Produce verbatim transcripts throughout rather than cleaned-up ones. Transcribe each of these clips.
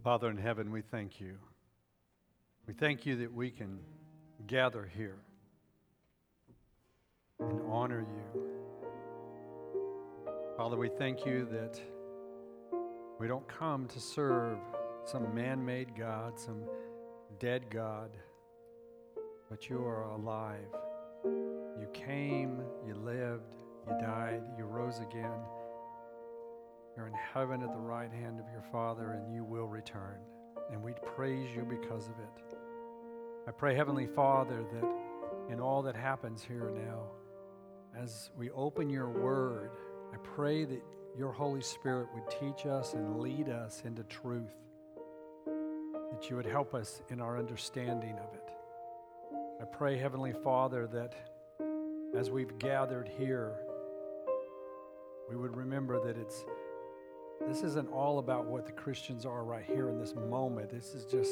Father in heaven, we thank you. We thank you that we can gather here and honor you. Father, we thank you that we don't come to serve some man-made God, some dead God, but you are alive. You came, you lived, you died, you rose again. You're in heaven at the right hand of your Father, and you will return. And we praise you because of it. I pray, Heavenly Father, that in all that happens here now, as we open your word, I pray that your Holy Spirit would teach us and lead us into truth, that you would help us in our understanding of it. I pray, Heavenly Father, that as we've gathered here, we would remember that it's this isn't all about what the Christians are right here in this moment. This is just,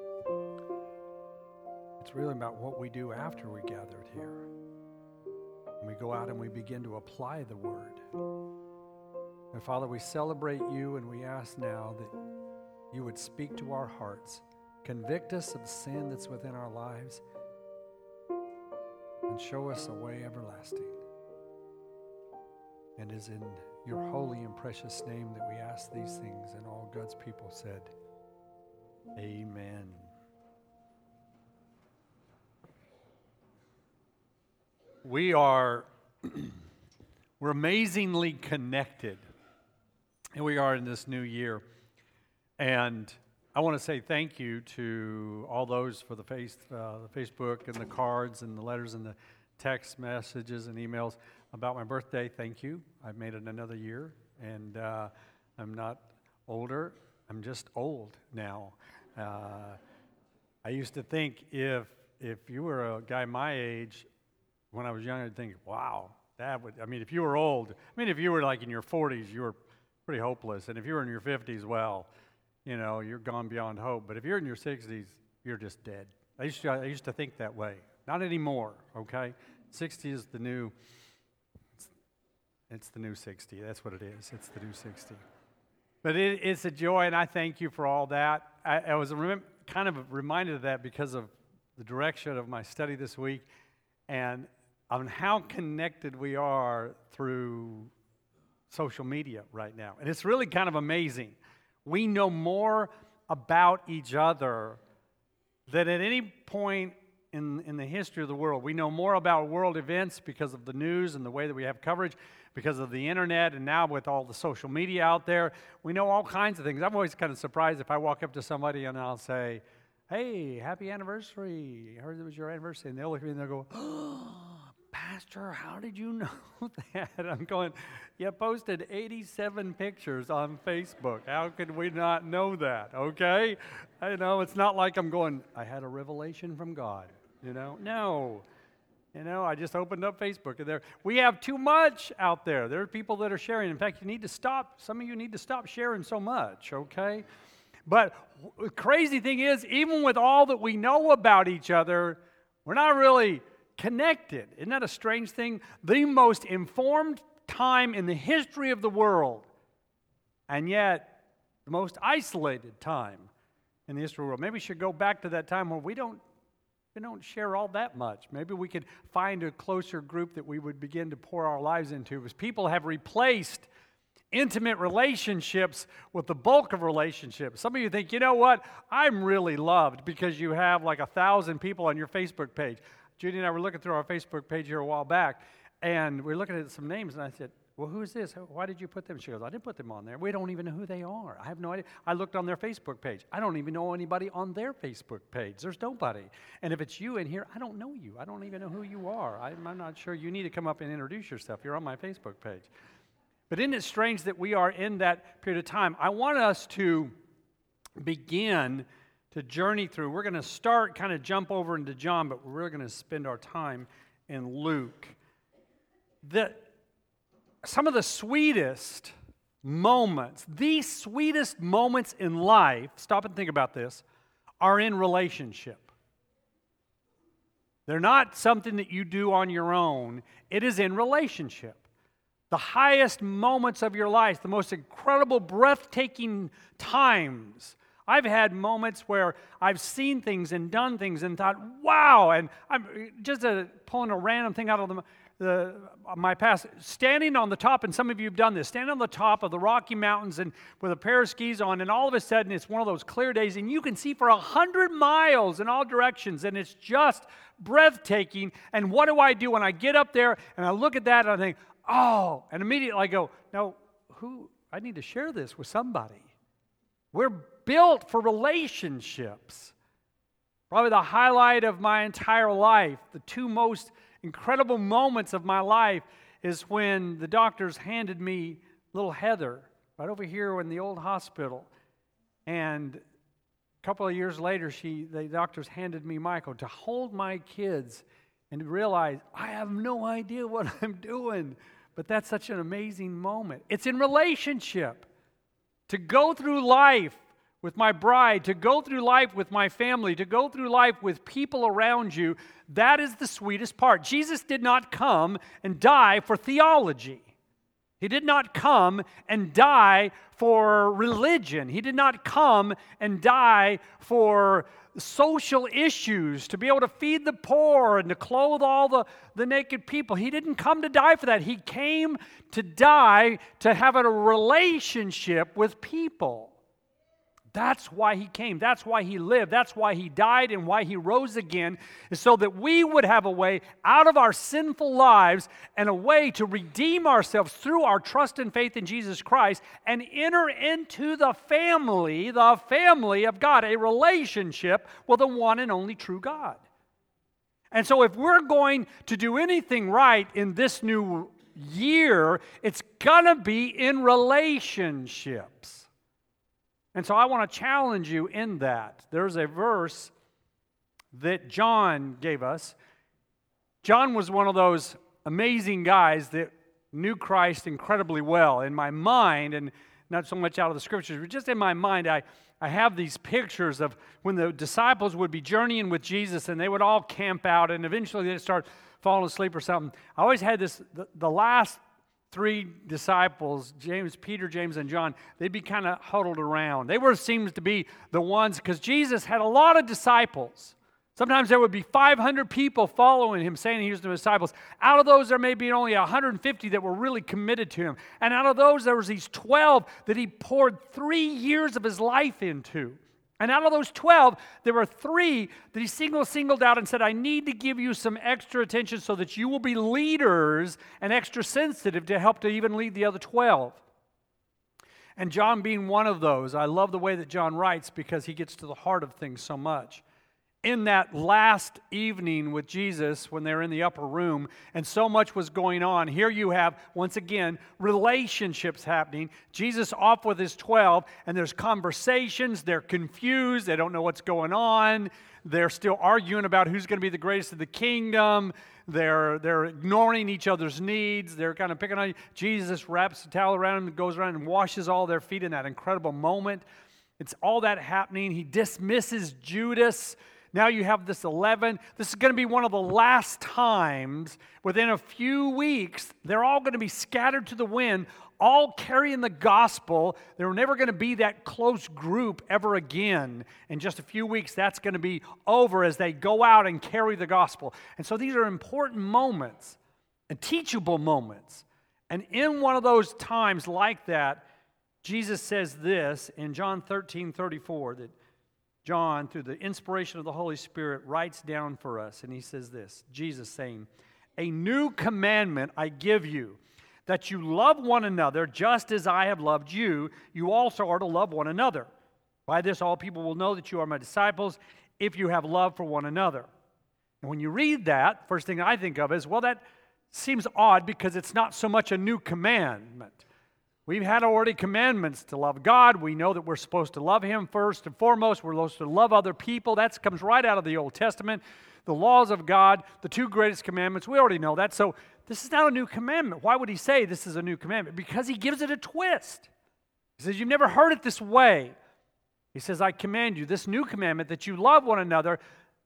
it's really about what we do after we gathered here. And we go out and we begin to apply the word. And Father, we celebrate you and we ask now that you would speak to our hearts, convict us of sin that's within our lives, and show us a way everlasting. And is in your holy and precious name that we ask these things, and all God's people said, amen. We are, we're amazingly connected, and we are in this new year. And I want to say thank you to all those for the face, uh, the Facebook and the cards and the letters and the text messages and emails about my birthday. Thank you. I've made it another year, and uh, I'm not older. I'm just old now. Uh, I used to think if if you were a guy my age, when I was young, I'd think, wow, that would, I mean, if you were old, I mean, if you were like in your forties, you were pretty hopeless. And if you were in your fifties, well, you know, you're gone beyond hope. But if you're in your sixties, you're just dead. I used to, I used to think that way. Not anymore, okay? sixty is the new, it's, it's the new sixty. That's what it is. It's the new sixty. But it, it's a joy, and I thank you for all that. I, I was rem- kind of reminded of that because of the direction of my study this week and on how connected we are through social media right now. And it's really kind of amazing. We know more about each other than at any point in, in the history of the world. We know more about world events because of the news and the way that we have coverage, because of the internet, and now with all the social media out there, we know all kinds of things. I'm always kind of surprised if I walk up to somebody and I'll say, hey, happy anniversary. I heard it was your anniversary. And they'll look at me and they'll go, oh, Pastor, how did you know that? I'm going, you posted eighty-seven pictures on Facebook. How could we not know that, okay? I know, it's not like I'm going, I had a revelation from God, you know? No. You know, I just opened up Facebook, and there we have too much out there. There are people that are sharing. In fact, you need to stop. Some of you need to stop sharing so much, okay? But the crazy thing is, even with all that we know about each other, we're not really connected. Isn't that a strange thing? The most informed time in the history of the world, and yet the most isolated time in the history of the world. Maybe we should go back to that time where we don't we don't share all that much. Maybe we could find a closer group that we would begin to pour our lives into, because people have replaced intimate relationships with the bulk of relationships. Some of you think, you know what, I'm really loved because you have like a thousand people on your Facebook page. Judy and I were looking through our Facebook page here a while back, and we were looking at some names, and I said, well, who's this? Why did you put them? She goes, I didn't put them on there. We don't even know who they are. I have no idea. I looked on their Facebook page. I don't even know anybody on their Facebook page. There's nobody. And if it's you in here, I don't know you. I don't even know who you are. I'm, I'm not sure. You need to come up and introduce yourself. You're on my Facebook page. But isn't it strange that we are in that period of time? I want us to begin to journey through. We're going to start, kind of jump over into John, but we're really going to spend our time in Luke. The, some of the sweetest moments, the sweetest moments in life, stop and think about this, are in relationship. They're not something that you do on your own. It is in relationship. The highest moments of your life, the most incredible, breathtaking times I've had moments where I've seen things and done things and thought, wow, and I'm just a, pulling a random thing out of the, the my past, standing on the top, and some of you have done this, standing on the top of the Rocky Mountains and with a pair of skis on, and all of a sudden it's one of those clear days, and you can see for a hundred miles in all directions, and it's just breathtaking. And what do I do when I get up there and I look at that and I think, oh, and immediately I go, no, who, I need to share this with somebody. We're built for relationships. Probably the highlight of my entire life, the two most incredible moments of my life is when the doctors handed me little Heather right over here in the old hospital. And a couple of years later, she, the doctors handed me Michael to hold my kids and to realize I have no idea what I'm doing. But that's such an amazing moment. It's in relationship. To go through life with my bride, to go through life with my family, to go through life with people around you, that is the sweetest part. Jesus did not come and die for theology. He did not come and die for religion. He did not come and die for social issues, to be able to feed the poor and to clothe all the, the naked people. He didn't come to die for that. He came to die to have a relationship with people. That's why he came. That's why he lived. That's why he died and why he rose again, is so that we would have a way out of our sinful lives and a way to redeem ourselves through our trust and faith in Jesus Christ and enter into the family, the family of God, a relationship with the one and only true God. And so if we're going to do anything right in this new year, it's going to be in relationships. And so I want to challenge you in that. There's a verse that John gave us. John was one of those amazing guys that knew Christ incredibly well. In my mind, and not so much out of the scriptures, but just in my mind, I, I have these pictures of when the disciples would be journeying with Jesus and they would all camp out and eventually they'd start falling asleep or something. I always had this, the, the last three disciples, James, Peter, James, and John, they'd be kind of huddled around. They were seems to be the ones, because Jesus had a lot of disciples. Sometimes there would be five hundred people following him, saying he was the disciples. Out of those, there may be only one hundred fifty that were really committed to him. And out of those, there was these twelve that he poured three years of his life into. And out of those twelve, there were three that he single singled out and said, I need to give you some extra attention so that you will be leaders and extra sensitive to help to even lead the other twelve. And John being one of those, I love the way that John writes because he gets to the heart of things so much. In that last evening with Jesus when they're in the upper room and so much was going on, here you have, once again, relationships happening. Jesus off with his twelve, and there's conversations. They're confused. They don't know what's going on. They're still arguing about who's going to be the greatest of the kingdom. They're, they're ignoring each other's needs. They're kind of picking on you. Jesus wraps a towel around them and goes around and washes all their feet in that incredible moment. It's all that happening. He dismisses Judas. Now you have this eleven. This is going to be one of the last times. Within a few weeks, they're all going to be scattered to the wind, all carrying the gospel. They're never going to be that close group ever again. In just a few weeks, that's going to be over as they go out and carry the gospel. And so these are important moments and teachable moments. And in one of those times like that, Jesus says this in John thirteen thirty-four, that John, through the inspiration of the Holy Spirit, writes down for us. And he says this, Jesus saying, a new commandment I give you, that you love one another just as I have loved you. You also are to love one another. By this all people will know that you are my disciples, if you have love for one another. And when you read that, first thing I think of is, well, that seems odd because it's not so much a new commandment. We've had already commandments to love God. We know that we're supposed to love him first and foremost. We're supposed to love other people. That comes right out of the Old Testament. The laws of God, the two greatest commandments, we already know that. So this is not a new commandment. Why would he say this is a new commandment? Because he gives it a twist. He says, you've never heard it this way. He says, I command you, this new commandment, that you love one another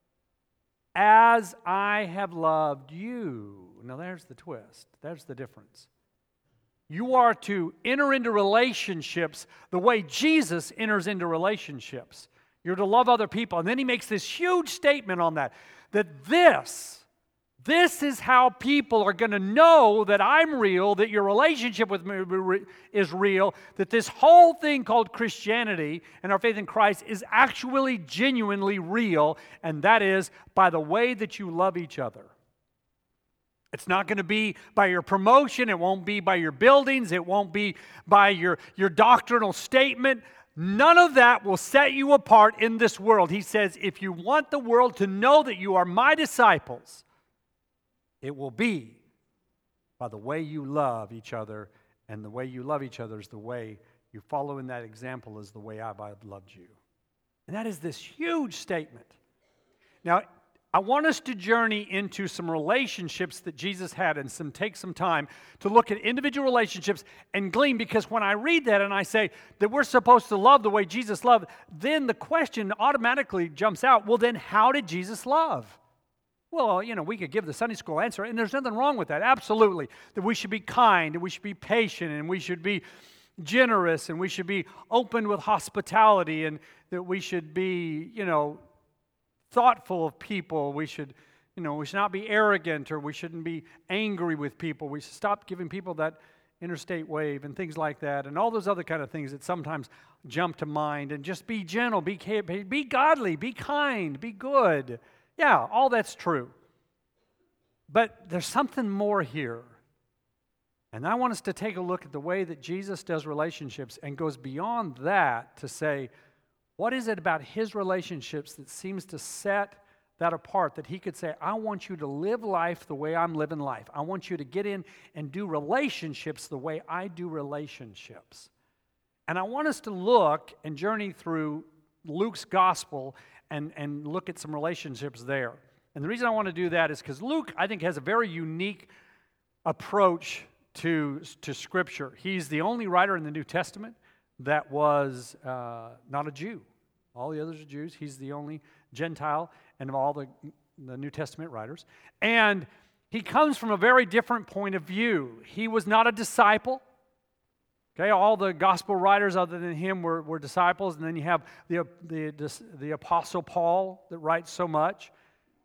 as I have loved you. Now there's the twist. There's the difference. You are to enter into relationships the way Jesus enters into relationships. You're to love other people. And then he makes this huge statement on that, that this, this is how people are going to know that I'm real, that your relationship with me is real, that this whole thing called Christianity and our faith in Christ is actually genuinely real, and that is by the way that you love each other. It's not going to be by your promotion. It won't be by your buildings. It won't be by your, your doctrinal statement. None of that will set you apart in this world. He says, if you want the world to know that you are my disciples, it will be by the way you love each other, and the way you love each other is the way you follow in that example is the way I've loved you. And that is this huge statement. Now, I want us to journey into some relationships that Jesus had and some take some time to look at individual relationships and glean, because when I read that and I say that we're supposed to love the way Jesus loved, then the question automatically jumps out, well, then how did Jesus love? Well, you know, we could give the Sunday school answer, and there's nothing wrong with that, absolutely. That we should be kind, and we should be patient, and we should be generous, and we should be open with hospitality, and that we should be, you know, thoughtful of people. We should, you know, we should not be arrogant, or we shouldn't be angry with people. We should stop giving people that interstate wave and things like that, and all those other kind of things that sometimes jump to mind. And just be gentle, be be godly, be kind, be good. Yeah, all that's true. But there's something more here. And I want us to take a look at the way that Jesus does relationships and goes beyond that to say, what is it about his relationships that seems to set that apart, that he could say, I want you to live life the way I'm living life. I want you to get in and do relationships the way I do relationships. And I want us to look and journey through Luke's gospel and, and look at some relationships there. And the reason I want to do that is because Luke, I think, has a very unique approach to, to Scripture. He's the only writer in the New Testament that was uh, not a Jew. All the others are Jews. He's the only Gentile and of all the, the New Testament writers. And he comes from a very different point of view. He was not a disciple. Okay, all the gospel writers other than him were, were disciples. And then you have the, the, the, the Apostle Paul that writes so much.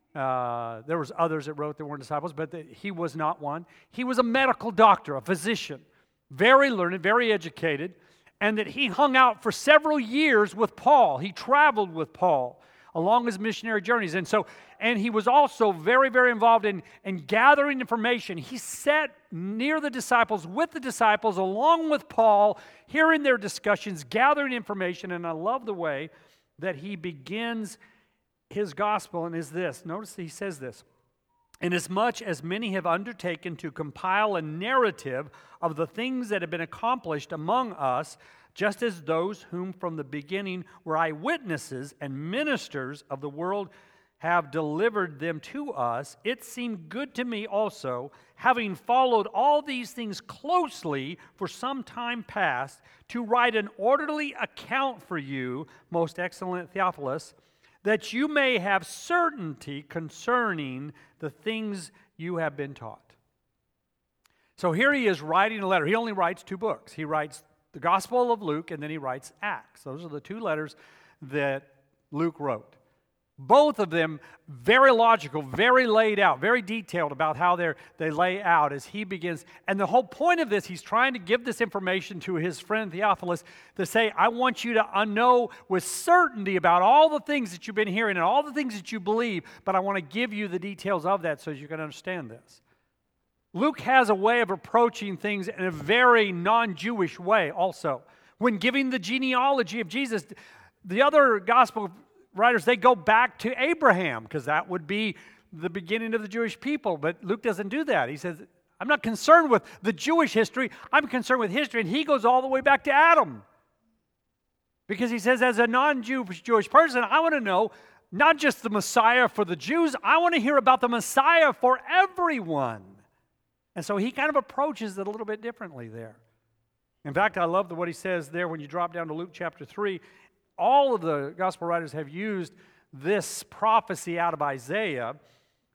Uh, there was others that wrote that weren't disciples, but the, he was not one. He was a medical doctor, a physician, very learned, very educated, and that he hung out for several years with Paul. He traveled with Paul along his missionary journeys. And so, and he was also very, very involved in, in gathering information. He sat near the disciples, with the disciples, along with Paul, hearing their discussions, gathering information. And I love the way that he begins his gospel, and is this. Notice he says this. Inasmuch as many have undertaken to compile a narrative of the things that have been accomplished among us, just as those whom from the beginning were eyewitnesses and ministers of the world have delivered them to us, it seemed good to me also, having followed all these things closely for some time past, to write an orderly account for you, most excellent Theophilus, that you may have certainty concerning the things you have been taught. So here he is writing a letter. He only writes two books. He writes the Gospel of Luke, and then he writes Acts. Those are the two letters that Luke wrote. Both of them very logical, very laid out, very detailed about how they they lay out as he begins. And the whole point of this, he's trying to give this information to his friend Theophilus to say, I want you to know with certainty about all the things that you've been hearing and all the things that you believe, but I want to give you the details of that so you can understand this. Luke has a way of approaching things in a very non-Jewish way also. When giving the genealogy of Jesus, the other gospel writers, they go back to Abraham because that would be the beginning of the Jewish people. But Luke doesn't do that. He says, I'm not concerned with the Jewish history. I'm concerned with history. And he goes all the way back to Adam. Because he says, as a non-Jewish Jewish person, I want to know not just the Messiah for the Jews. I want to hear about the Messiah for everyone. And so he kind of approaches it a little bit differently there. In fact, I love the, what he says there when you drop down to Luke chapter three. All of the gospel writers have used this prophecy out of Isaiah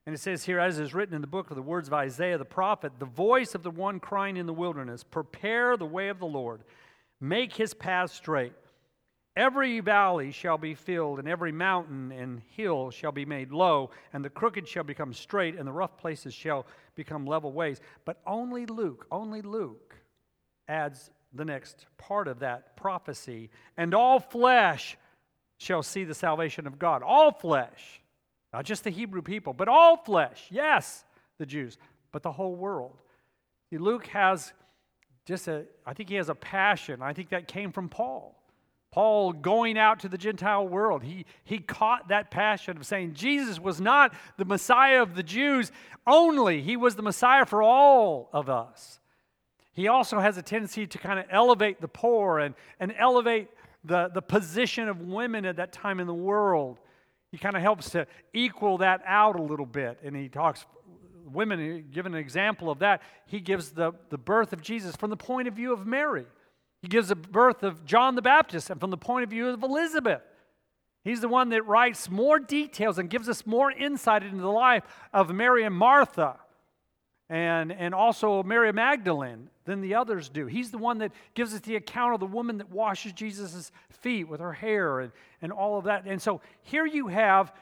And it says here, as is written in the book of the words of Isaiah the prophet, the voice of the one crying in the wilderness, prepare the way of the Lord, make his path straight. Every valley shall be filled, and every mountain and hill shall be made low, and the crooked shall become straight, and the rough places shall become level ways. But only Luke, only Luke adds the next part of that prophecy. And all flesh shall see the salvation of God. All flesh. Not just the Hebrew people, but all flesh. Yes, the Jews, but the whole world. See, Luke has just a, I think he has a passion. I think that came from Paul. Paul going out to the Gentile world. He, he caught that passion of saying Jesus was not the Messiah of the Jews only. He was the Messiah for all of us. He also has a tendency to kind of elevate the poor and, and elevate the, the position of women at that time in the world. He kind of helps to equal that out a little bit. And he talks, women, given an example of that, he gives the, the birth of Jesus from the point of view of Mary. He gives the birth of John the Baptist and from the point of view of Elizabeth. He's the one that writes more details and gives us more insight into the life of Mary and Martha and, and also Mary Magdalene than the others do. He's the one that gives us the account of the woman that washes Jesus' feet with her hair and, and all of that. And so here you have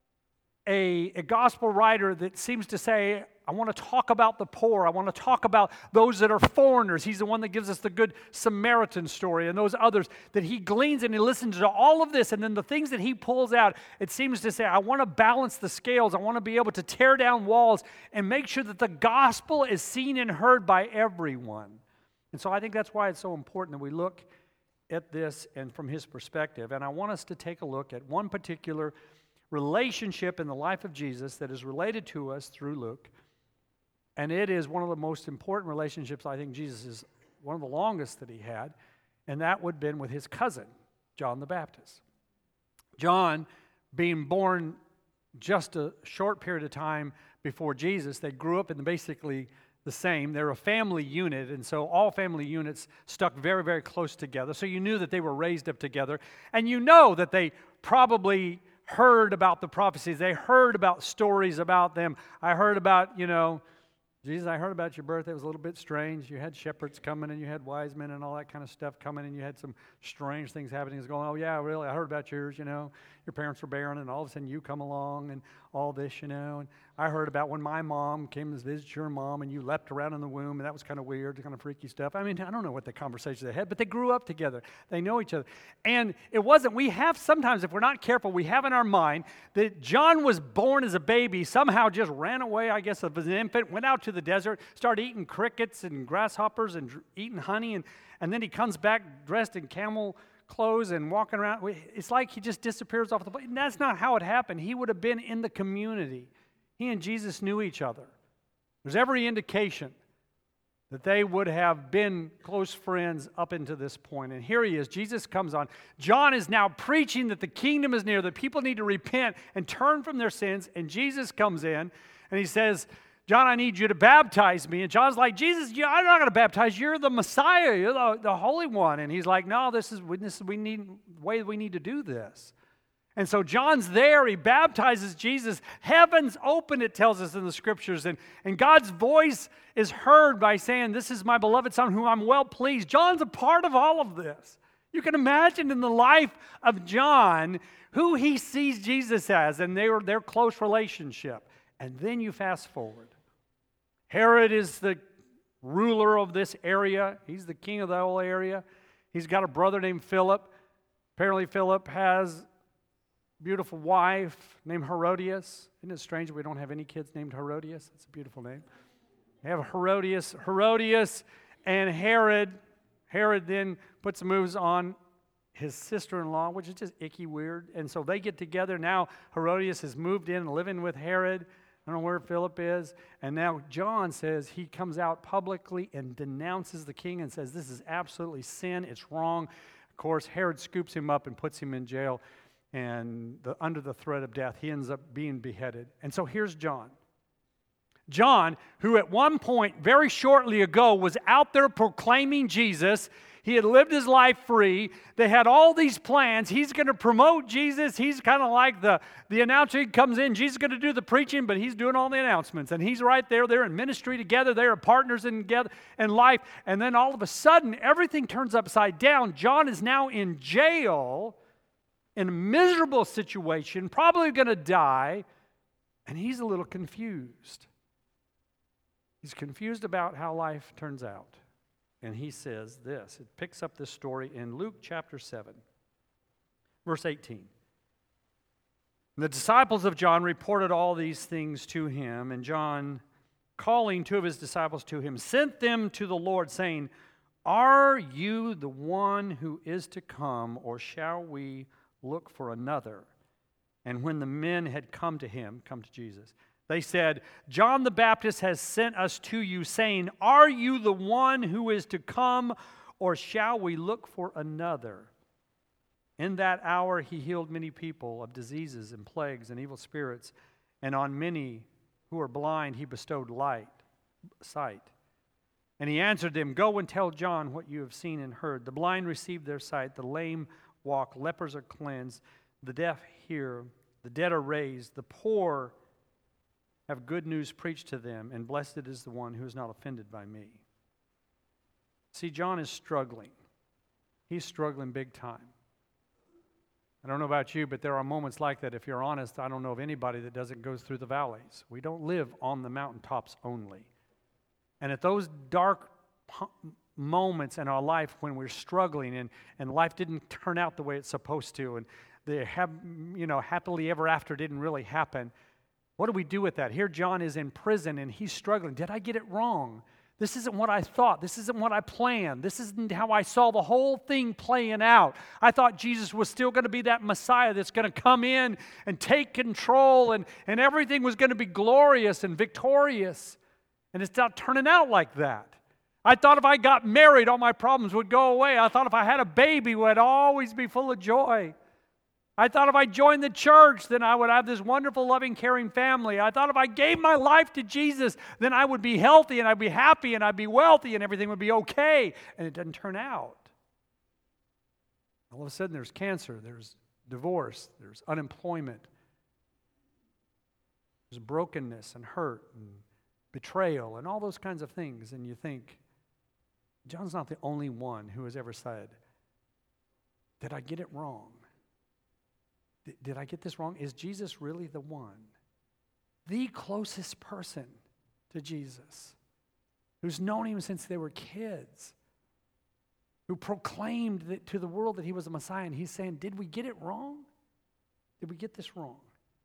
a, a gospel writer that seems to say, I want to talk about the poor. I want to talk about those that are foreigners. He's the one that gives us the good Samaritan story and those others that he gleans and he listens to all of this. And then the things that he pulls out, it seems to say, I want to balance the scales. I want to be able to tear down walls and make sure that the gospel is seen and heard by everyone. And so I think that's why it's so important that we look at this and from his perspective. And I want us to take a look at one particular relationship in the life of Jesus that is related to us through Luke. And it is one of the most important relationships I think Jesus is, one of the longest that he had, and that would have been with his cousin, John the Baptist. John, being born just a short period of time before Jesus, they grew up in basically the same. They're a family unit, and so all family units stuck very, very close together. So you knew that they were raised up together, and you know that they probably heard about the prophecies. They heard about stories about them. I heard about, you know, Jesus, I heard about your birth. It was a little bit strange. You had shepherds coming and you had wise men and all that kind of stuff coming and you had some strange things happening. It's going, oh, yeah, really? I heard about yours, you know. Your parents were barren and all of a sudden you come along and all this, you know. And I heard about when my mom came to visit your mom and you leapt around in the womb and that was kind of weird, kind of freaky stuff. I mean, I don't know what the conversations they had, but they grew up together. They know each other. And it wasn't, we have sometimes, if we're not careful, we have in our mind that John was born as a baby, somehow just ran away, I guess, as an infant, went out to the desert, started eating crickets and grasshoppers and dr- eating honey, and, and then he comes back dressed in camel clothes and walking around. It's like he just disappears off the plane. That's not how it happened. He would have been in the community. He and Jesus knew each other. There's every indication that they would have been close friends up into this point. And here he is. Jesus comes on. John is now preaching that the kingdom is near, that people need to repent and turn from their sins. And Jesus comes in and he says, John, I need you to baptize me. And John's like, Jesus, I'm not going to baptize. You're the Messiah. You're the, the Holy One. And he's like, no, this is, this is we need, the way we need to do this. And so John's there. He baptizes Jesus. Heavens open, it tells us in the Scriptures. And, and God's voice is heard by saying, this is my beloved Son whom I'm well pleased. John's a part of all of this. You can imagine in the life of John who he sees Jesus as and their, their close relationship. And then you fast forward. Herod is the ruler of this area. He's the king of the whole area. He's got a brother named Philip. Apparently Philip has a beautiful wife named Herodias. Isn't it strange that we don't have any kids named Herodias? That's a beautiful name. We have Herodias, Herodias and Herod. Herod then puts moves on his sister-in-law, which is just icky weird. And so they get together. Now Herodias has moved in and living with Herod. I don't know where Philip is. And now John says he comes out publicly and denounces the king and says this is absolutely sin. It's wrong. Of course, Herod scoops him up and puts him in jail. And the, under the threat of death, he ends up being beheaded. And so here's John. John, who at one point, very shortly ago, was out there proclaiming Jesus. He had lived his life free. They had all these plans. He's going to promote Jesus. He's kind of like the, the announcer. He comes in. Jesus is going to do the preaching, but he's doing all the announcements. And he's right there. They're in ministry together. They are partners in, together, in life. And then all of a sudden, everything turns upside down. John is now in jail, in a miserable situation, probably going to die, and he's a little confused. He's confused about how life turns out. And he says this. It picks up this story in Luke chapter seven, verse eighteen. The disciples of John reported all these things to him, and John, calling two of his disciples to him, sent them to the Lord, saying, "Are you the one who is to come, or shall we look for another?" And when the men had come to him, come to Jesus, they said, "John the Baptist has sent us to you, saying, 'Are you the one who is to come, or shall we look for another?' In that hour he healed many people of diseases and plagues and evil spirits, and on many who were blind he bestowed light, sight. And he answered them, 'Go and tell John what you have seen and heard. The blind receive their sight, the lame walk, lepers are cleansed, the deaf hear, the dead are raised, the poor have good news preached to them, and blessed is the one who is not offended by me.'" See, John is struggling. He's struggling big time. I don't know about you, but there are moments like that. If you're honest, I don't know of anybody that doesn't go through the valleys. We don't live on the mountaintops only. And at those dark moments in our life when we're struggling and, and life didn't turn out the way it's supposed to, and the have, you know, happily ever after didn't really happen, what do we do with that? Here John is in prison and he's struggling. Did I get it wrong? This isn't what I thought. This isn't what I planned. This isn't how I saw the whole thing playing out. I thought Jesus was still going to be that Messiah that's going to come in and take control, and, and everything was going to be glorious and victorious. And it's not turning out like that. I thought if I got married, all my problems would go away. I thought if I had a baby, I'd always be full of joy. I thought if I joined the church, then I would have this wonderful, loving, caring family. I thought if I gave my life to Jesus, then I would be healthy and I'd be happy and I'd be wealthy and everything would be okay. And it doesn't turn out. All of a sudden there's cancer, there's divorce, there's unemployment, there's brokenness and hurt and betrayal and all those kinds of things. And you think, John's not the only one who has ever said, "Did I get it wrong? Did I get this wrong? Is Jesus really the one?" The closest person to Jesus, who's known him since they were kids, who proclaimed that to the world that he was the Messiah, and he's saying, did we get it wrong? Did we get this wrong?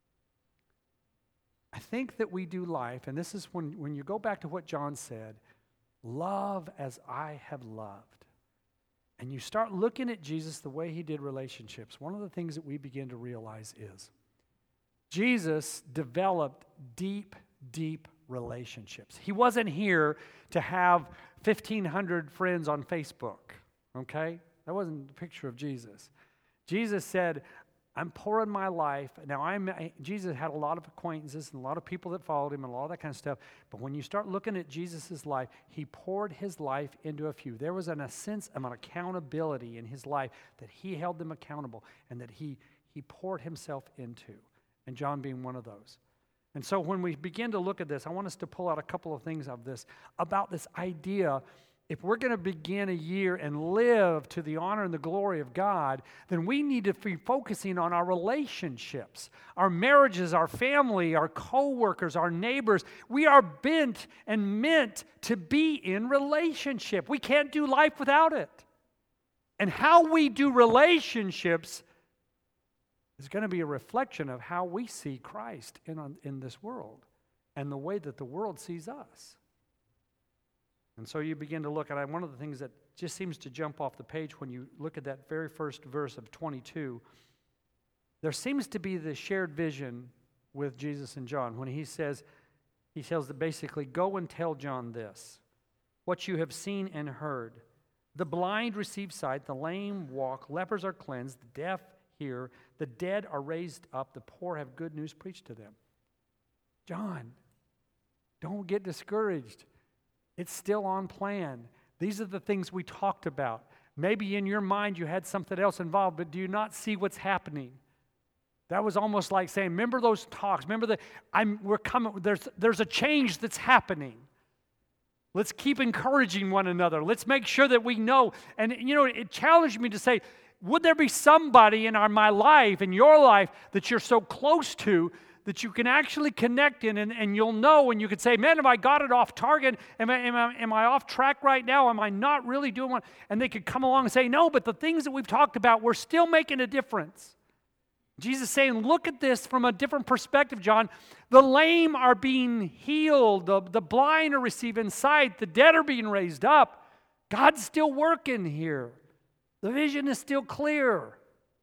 I think that we do life, and this is when, when you go back to what John said, love as I have loved. And you start looking at Jesus the way he did relationships, one of the things that we begin to realize is Jesus developed deep, deep relationships. He wasn't here to have fifteen hundred friends on Facebook, okay? That wasn't the picture of Jesus. Jesus said, I'm pouring my life. Now, I'm, Jesus had a lot of acquaintances and a lot of people that followed him and a lot of that kind of stuff. But when you start looking at Jesus' life, he poured his life into a few. There was an, a sense of an accountability in his life that he held them accountable and that he, he poured himself into. And John being one of those. And so when we begin to look at this, I want us to pull out a couple of things of this, about this idea. If we're going to begin a year and live to the honor and the glory of God, then we need to be focusing on our relationships, our marriages, our family, our co-workers, our neighbors. We are bent and meant to be in relationship. We can't do life without it. And how we do relationships is going to be a reflection of how we see Christ in, in this world and the way that the world sees us. And so you begin to look at it. One of the things that just seems to jump off the page when you look at that very first verse of twenty-two, there seems to be this shared vision with Jesus and John when he says, he tells them basically, go and tell John this, what you have seen and heard. The blind receive sight, the lame walk, lepers are cleansed, the deaf hear, the dead are raised up, the poor have good news preached to them. John, don't get discouraged. It's still on plan. These are the things we talked about. Maybe in your mind you had something else involved, but do you not see what's happening? That was almost like saying, remember those talks, remember that I'm we're coming, there's there's a change that's happening. Let's keep encouraging one another. Let's make sure that we know. And you know, it challenged me to say, would there be somebody in our my life, in your life, that you're so close to that you can actually connect in, and, and you'll know, and you could say, man, have I got it off target? Am I, am, I, am I off track right now? Am I not really doing what? And they could come along and say, no, but the things that we've talked about, we're still making a difference. Jesus is saying, look at this from a different perspective, John. The lame are being healed. The, the blind are receiving sight. The dead are being raised up. God's still working here. The vision is still clear.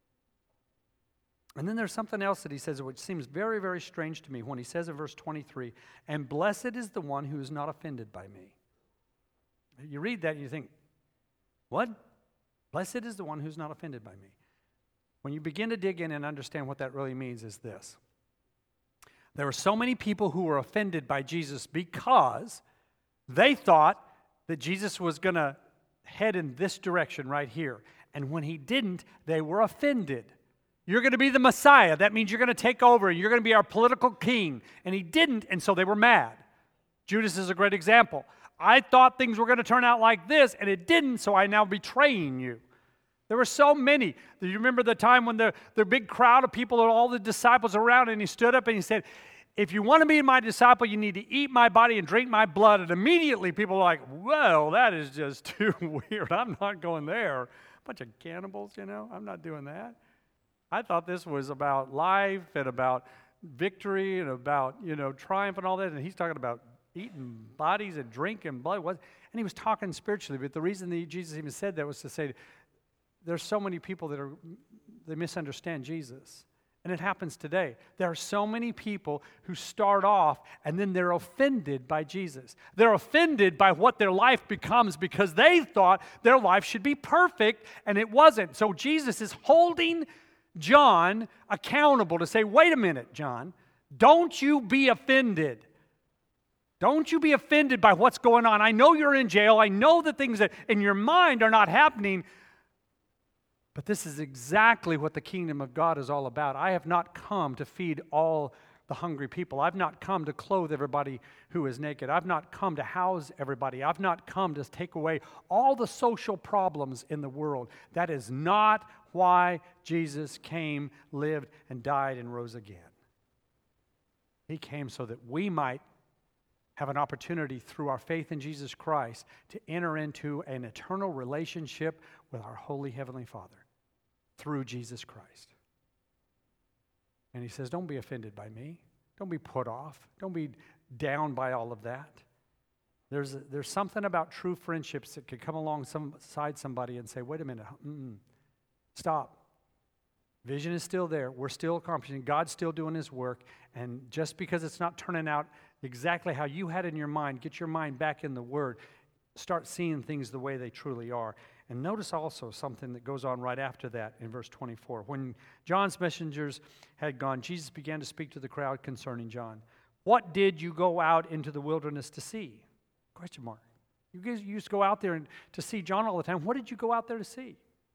And then there's something else that he says, which seems very, very strange to me when he says in verse twenty-three, and blessed is the one who is not offended by me. You read that and you think, what? Blessed is the one who's not offended by me. When you begin to dig in and understand what that really means is this. There were so many people who were offended by Jesus because they thought that Jesus was going to head in this direction right here. And when he didn't, they were offended. You're going to be the Messiah. That means you're going to take over. You're going to be our political king. And he didn't, and so they were mad. Judas is a great example. I thought things were going to turn out like this, and it didn't, so I'm now betraying you. There were so many. Do you remember the time when the, the big crowd of people and all the disciples around, and he stood up and he said, if you want to be my disciple, you need to eat my body and drink my blood. And immediately people were like, well, that is just too weird. I'm not going there. Bunch of cannibals, you know. I'm not doing that. I thought this was about life and about victory and about, you know, triumph and all that. And he's talking about eating bodies and drinking blood. And he was talking spiritually. But the reason that Jesus even said that was to say, there's so many people that are, they misunderstand Jesus. And it happens today. There are so many people who start off and then they're offended by Jesus. They're offended by what their life becomes because they thought their life should be perfect and it wasn't. So Jesus is holding John accountable to say, wait a minute, John, don't you be offended. Don't you be offended by what's going on. I know you're in jail. I know the things that in your mind are not happening. But this is exactly what the kingdom of God is all about. I have not come to feed all the hungry people. I've not come to clothe everybody who is naked. I've not come to house everybody. I've not come to take away all the social problems in the world. That is not why Jesus came, lived, and died, and rose again. He came so that we might have an opportunity through our faith in Jesus Christ to enter into an eternal relationship with our holy Heavenly Father through Jesus Christ. And he says, don't be offended by me. Don't be put off. Don't be down by all of that. There's, a, there's something about true friendships that could come alongside somebody and say, wait a minute, mm-mm, stop. Vision is still there. We're still accomplishing. God's still doing his work. And just because it's not turning out exactly how you had in your mind, get your mind back in the Word. Start seeing things the way they truly are. And notice also something that goes on right after that in verse twenty-four. When John's messengers had gone, Jesus began to speak to the crowd concerning John. What did you go out into the wilderness to see? Question mark. You guys used to go out there and to see John all the time. What did you go out there to see?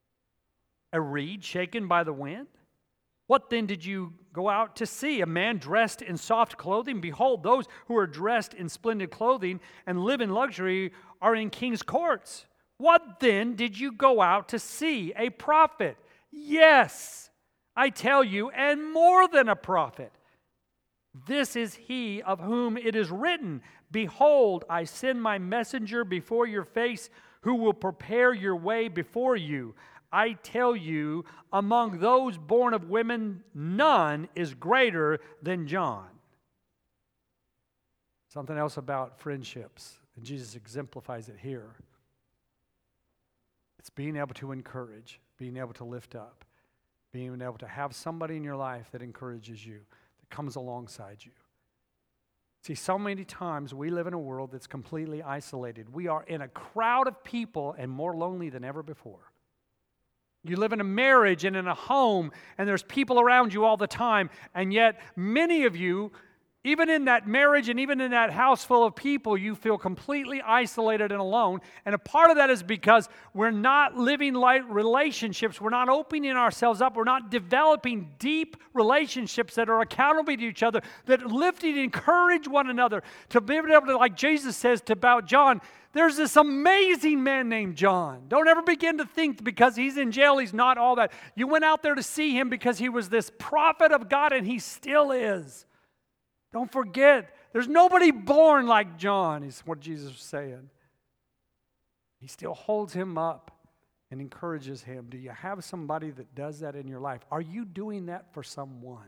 A reed shaken by the wind? What then did you go out to see? A man dressed in soft clothing? Behold, those who are dressed in splendid clothing and live in luxury are in king's courts. What then did you go out to see? A prophet? Yes, I tell you, and more than a prophet. This is he of whom it is written, behold, I send my messenger before your face, who will prepare your way before you. I tell you, among those born of women, none is greater than John. Something else about friendships, and Jesus exemplifies it here. It's being able to encourage, being able to lift up, being able to have somebody in your life that encourages you, that comes alongside you. See, so many times we live in a world that's completely isolated. We are in a crowd of people and more lonely than ever before. You live in a marriage and in a home, and there's people around you all the time, and yet many of you Even in that marriage and even in that house full of people, you feel completely isolated and alone. And a part of that is because we're not living like relationships. We're not opening ourselves up. We're not developing deep relationships that are accountable to each other, that lift and encourage one another. To be able to, like Jesus says to about John, there's this amazing man named John. Don't ever begin to think because he's in jail, he's not all that. You went out there to see him because he was this prophet of God, and he still is. Don't forget, there's nobody born like John, is what Jesus was saying. He still holds him up and encourages him. Do you have somebody that does that in your life? Are you doing that for someone?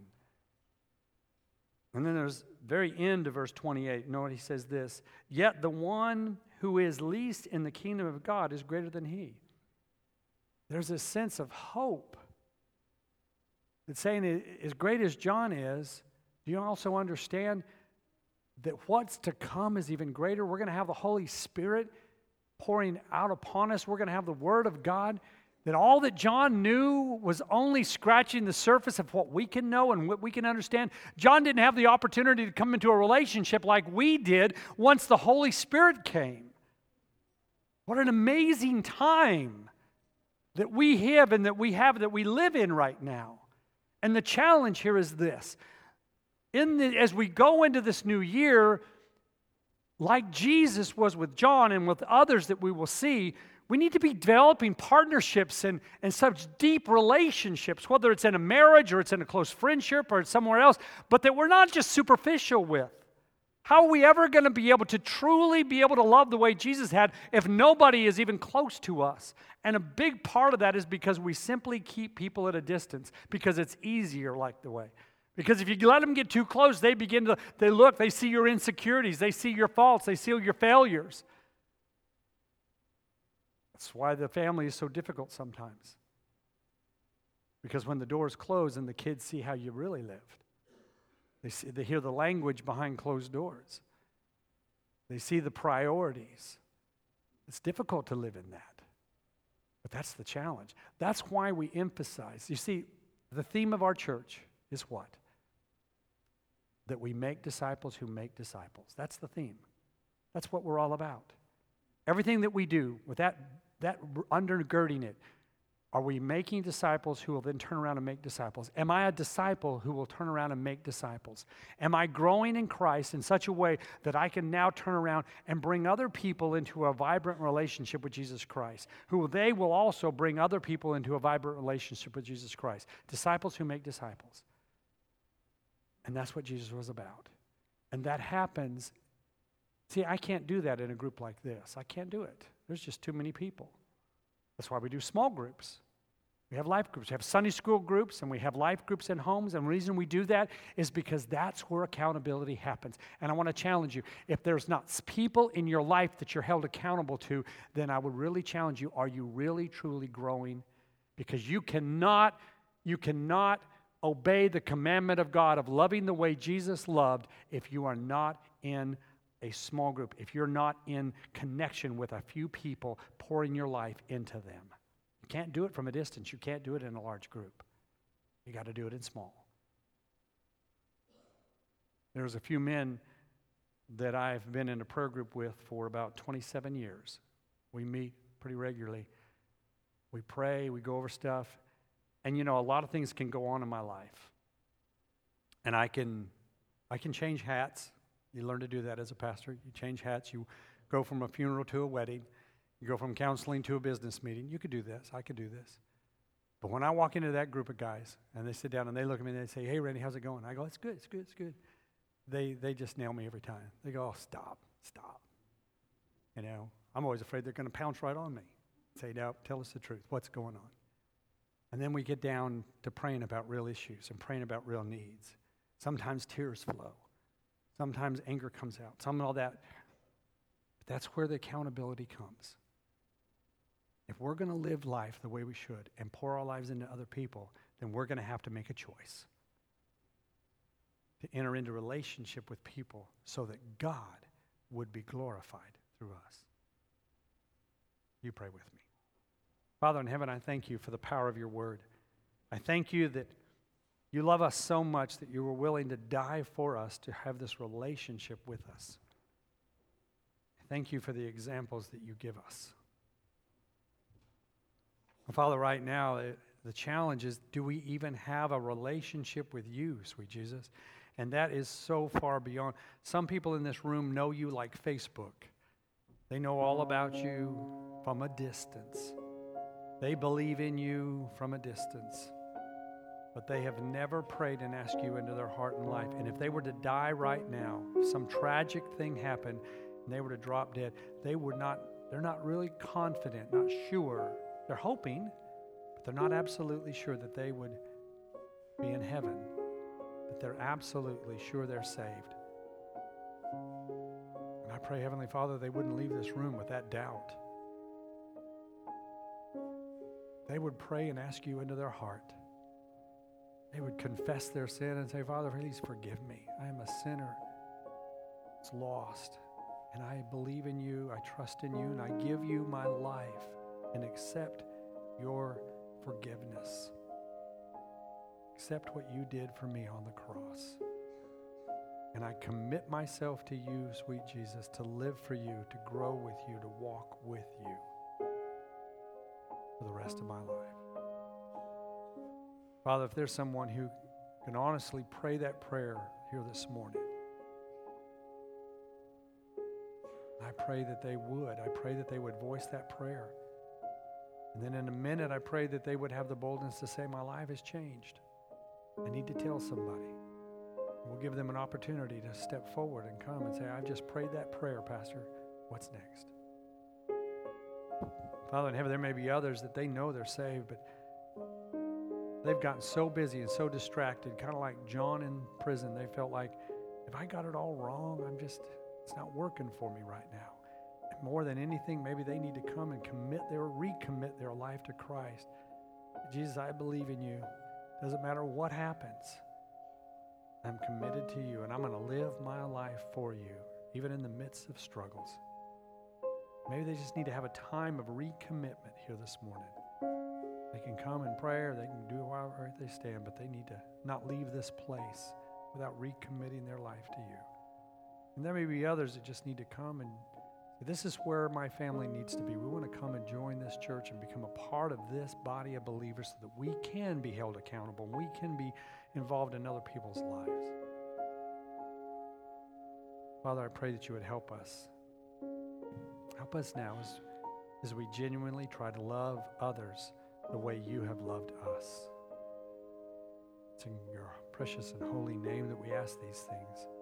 And then there's very end of verse twenty-eight. Note he says this, yet the one who is least in the kingdom of God is greater than he. There's a sense of hope. It's saying as great as John is, do you also understand that what's to come is even greater? We're going to have the Holy Spirit pouring out upon us. We're going to have the Word of God. That all that John knew was only scratching the surface of what we can know and what we can understand. John didn't have the opportunity to come into a relationship like we did once the Holy Spirit came. What an amazing time that we have and that we have, that we live in right now. And the challenge here is this. In the, as we go into this new year, like Jesus was with John and with others that we will see, we need to be developing partnerships and, and such deep relationships, whether it's in a marriage or it's in a close friendship or it's somewhere else, but that we're not just superficial with. How are we ever going to be able to truly be able to love the way Jesus had if nobody is even close to us? And a big part of that is because we simply keep people at a distance because it's easier like the way. Because if you let them get too close, they begin to, they look, they see your insecurities, they see your faults, they see your failures. That's why the family is so difficult sometimes. Because when the doors close and the kids see how you really lived, they see, they hear the language behind closed doors. They see the priorities. It's difficult to live in that. But that's the challenge. That's why we emphasize. You see, the theme of our church is what? That we make disciples who make disciples. That's the theme. That's what we're all about. Everything that we do, with that, that undergirding it, are we making disciples who will then turn around and make disciples? Am I a disciple who will turn around and make disciples? Am I growing in Christ in such a way that I can now turn around and bring other people into a vibrant relationship with Jesus Christ? Who they will also bring other people into a vibrant relationship with Jesus Christ. Disciples who make disciples. And that's what Jesus was about. And that happens. See, I can't do that in a group like this. I can't do it. There's just too many people. That's why we do small groups. We have life groups. We have Sunday school groups, and we have life groups in homes. And the reason we do that is because that's where accountability happens. And I want to challenge you. If there's not people in your life that you're held accountable to, then I would really challenge you, are you really, truly growing? Because you cannot, you cannot obey the commandment of God of loving the way Jesus loved if you are not in a small group, if you're not in connection with a few people pouring your life into them. You can't do it from a distance. You can't do it in a large group. You got to do it in small. There's a few men that I've been in a prayer group with for about twenty-seven years. We meet pretty regularly. We pray, we go over stuff. And you know, a lot of things can go on in my life. And I can I can change hats. You learn to do that as a pastor. You change hats. You go from a funeral to a wedding. You go from counseling to a business meeting. You could do this. I could do this. But when I walk into that group of guys and they sit down and they look at me and they say, "Hey, Randy, how's it going?" I go, "It's good, it's good, it's good." They they just nail me every time. They go, "Oh, stop, stop." You know, I'm always afraid they're going to pounce right on me. Say, "No, tell us the truth. What's going on?" And then we get down to praying about real issues and praying about real needs. Sometimes tears flow. Sometimes anger comes out. Some and all that. But that's where the accountability comes. If we're going to live life the way we should and pour our lives into other people, then we're going to have to make a choice to enter into relationship with people so that God would be glorified through us. You pray with me. Father in heaven, I thank you for the power of your word. I thank you that You love us so much that you were willing to die for us to have this relationship with us. Thank you for the examples that you give us. Father, right now, the challenge is, do we even have a relationship with you, sweet Jesus? And that is so far beyond. Some people in this room know you like Facebook. They know all about you from a distance. They believe in you from a distance. But they have never prayed and asked you into their heart and life. And if they were to die right now, if some tragic thing happened, and they were to drop dead, they would not, they're not really confident, not sure. They're hoping, but they're not absolutely sure that they would be in heaven. But they're absolutely sure they're saved. And I pray, Heavenly Father, they wouldn't leave this room with that doubt. They would pray and ask you into their heart. They would confess their sin and say, Father, please forgive me. I am a sinner. It's lost. And I believe in you. I trust in you. And I give you my life and accept your forgiveness. Accept what you did for me on the cross. And I commit myself to you, sweet Jesus, to live for you, to grow with you, to walk with you for the rest of my life. Father, if there's someone who can honestly pray that prayer here this morning, I pray that they would. I pray that they would voice that prayer. And then in a minute, I pray that they would have the boldness to say, my life has changed. I need to tell somebody. We'll give them an opportunity to step forward and come and say, I've just prayed that prayer, Pastor. What's next? Father in heaven, there may be others that they know they're saved, but they've gotten so busy and so distracted, kind of like John in prison. They felt like, if I got it all wrong, I'm just, it's not working for me right now. And more than anything, maybe they need to come and commit their, recommit their life to Christ. Jesus, I believe in you. Doesn't matter what happens. I'm committed to you, and I'm going to live my life for you, even in the midst of struggles. Maybe they just need to have a time of recommitment here this morning. They can come in prayer, they can do however they stand, but they need to not leave this place without recommitting their life to you. And there may be others that just need to come and say, this is where my family needs to be. We want to come and join this church and become a part of this body of believers so that we can be held accountable and we can be involved in other people's lives. Father, I pray that you would help us. Help us now as, as we genuinely try to love others the way you have loved us. It's in your precious and holy name that we ask these things.